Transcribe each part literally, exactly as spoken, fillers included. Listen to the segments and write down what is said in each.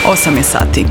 osam je sati.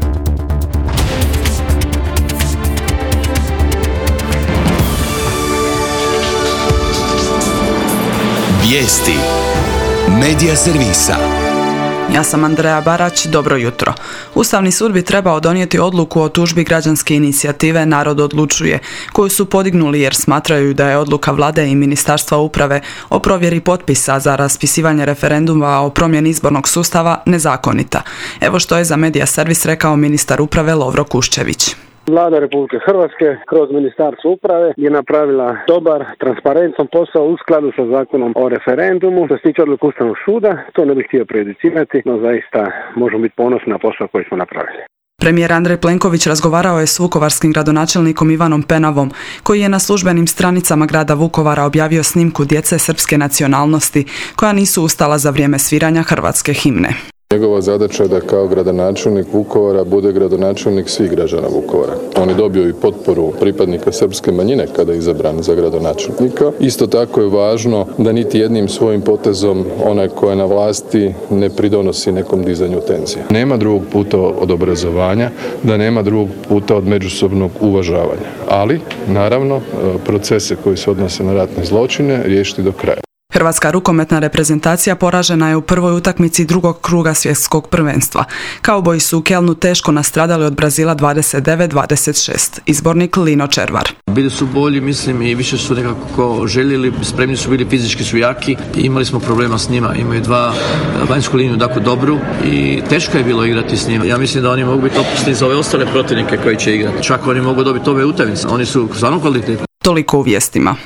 Vijesti Medija servisa. Ja sam Andreja Barać, dobro jutro. Ustavni sud bi trebao donijeti odluku o tužbi građanske inicijative Narod odlučuje, koju su podignuli jer smatraju da je odluka vlade i Ministarstva uprave o provjeri potpisa za raspisivanje referenduma o promjeni izbornog sustava nezakonita. Evo što je za Medija servis rekao ministar uprave Lovro Kuščević. Vlada Republike Hrvatske kroz Ministarstvo uprave je napravila dobar, transparentan posao u skladu sa zakonom o referendumu. Što se tiče odluke Ustavnog suda, to ne bih htio prejudicirati, no zaista možemo biti ponosni na posao koji smo napravili. Premijer Andrej Plenković razgovarao je s vukovarskim gradonačelnikom Ivanom Penavom, koji je na službenim stranicama grada Vukovara objavio snimku djece srpske nacionalnosti koja nisu ustala za vrijeme sviranja hrvatske himne. Njegova zadaća je da kao gradonačelnik Vukovara bude gradonačelnik svih građana Vukovara. On je dobio i potporu pripadnika srpske manjine kada je izabran za gradonačelnika. Isto tako je važno da niti jednim svojim potezom onaj ko je na vlasti ne pridonosi nekom dizanju tenzije. Nema drugog puta od obrazovanja, da nema drugog puta od međusobnog uvažavanja. Ali, naravno, procese koji se odnose na ratne zločine riješiti do kraja. Hrvatska rukometna reprezentacija poražena je u prvoj utakmici drugog kruga svjetskog prvenstva. Kauboji su u Kelnu teško nastradali od Brazila dvadeset devet dvadeset šest. Izbornik Lino Červar. Bili su bolji, mislim, i više su nekako željeli, spremni su bili, fizički su jaki i imali smo problema s njima. Imaju dva vanjsku liniju tako dobru i teško je bilo igrati s njima. Ja mislim da oni mogu biti opasni za ove ostale protivnike koji će igrati. Čak oni mogu dobiti ove utakmice. Oni su stvarno kvalitetni. Toliko u vijestima.